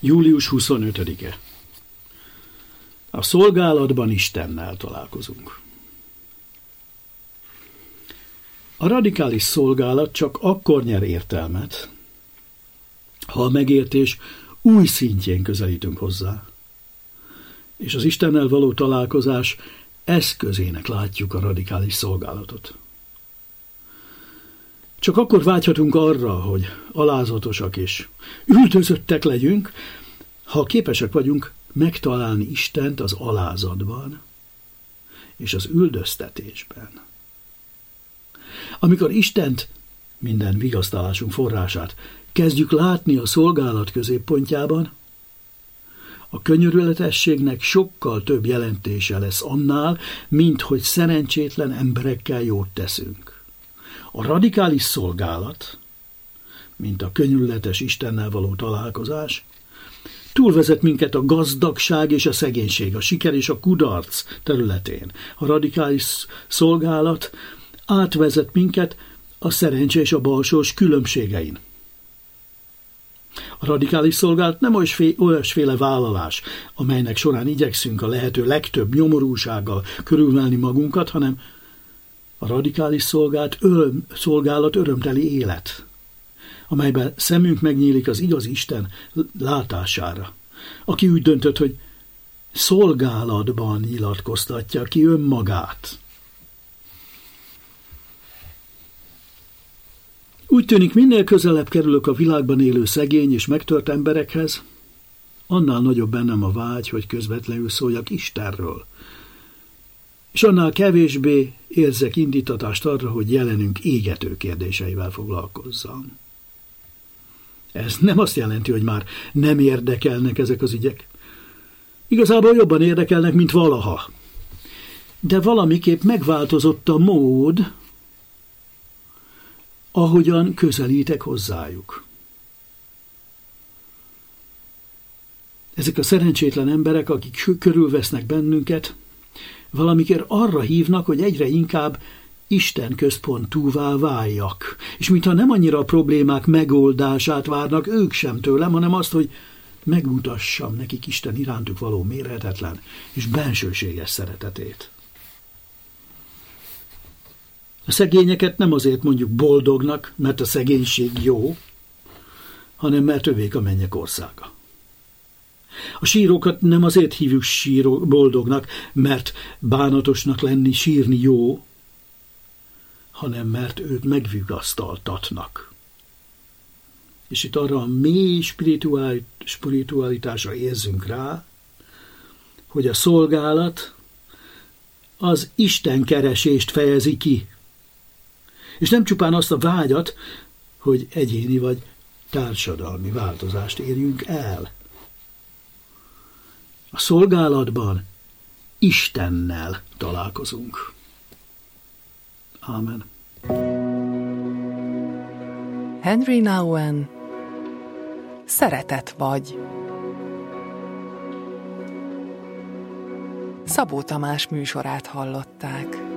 Július 25-e. A szolgálatban Istennel találkozunk. A radikális szolgálat csak akkor nyer értelmet, ha a megértés új szintjén közelítünk hozzá, és az Istennel való találkozás eszközének látjuk a radikális szolgálatot. Csak akkor vágyhatunk arra, hogy alázatosak és üldözöttek legyünk, ha képesek vagyunk megtalálni Istent az alázatban és az üldöztetésben. Amikor Istent, minden vigasztalásunk forrását kezdjük látni a szolgálat középpontjában, a könyörületességnek sokkal több jelentése lesz annál, mint hogy szerencsétlen emberekkel jót teszünk. A radikális szolgálat, mint a könyörületes Istennel való találkozás, túlvezet minket a gazdagság és a szegénység, a siker és a kudarc területén. A radikális szolgálat átvezet minket a szerencse és a balsós különbségein. A radikális szolgálat nem olyasféle vállalás, amelynek során igyekszünk a lehető legtöbb nyomorúsággal körülvenni magunkat, hanem a radikális szolgálat örömteli élet, amelyben szemünk megnyílik az igaz Isten látására, aki úgy döntött, hogy szolgálatban nyilatkoztatja ki önmagát. Úgy tűnik, minél közelebb kerülök a világban élő szegény és megtört emberekhez, annál nagyobb bennem a vágy, hogy közvetlenül szóljak Istenről, és annál kevésbé érzek indítatást arra, hogy jelenünk égető kérdéseivel foglalkozzam. Ez nem azt jelenti, hogy már nem érdekelnek ezek az ügyek. Igazából jobban érdekelnek, mint valaha. De valamiképp megváltozott a mód, ahogyan közelítek hozzájuk. Ezek a szerencsétlen emberek, akik körülvesznek bennünket, valamiképp arra hívnak, hogy egyre inkább Isten központúvá váljak. És mintha nem annyira a problémák megoldását várnak ők sem tőlem, hanem azt, hogy megmutassam nekik Isten irántuk való mérhetetlen és bensőséges szeretetét. A szegényeket nem azért mondjuk boldognak, mert a szegénység jó, hanem mert övék a mennyek országa. A sírókat nem azért hívjuk boldognak, mert bánatosnak lenni, sírni jó, hanem mert ők megvigasztaltatnak. És itt arra a mély spiritualitásra érzünk rá, hogy a szolgálat az Isten keresést fejezi ki, és nem csupán azt a vágyat, hogy egyéni vagy társadalmi változást érjünk el. A szolgálatban Istennel találkozunk. Ámen. Henry Nouwen, Szeretet vagy. Szabó Tamás műsorát hallották.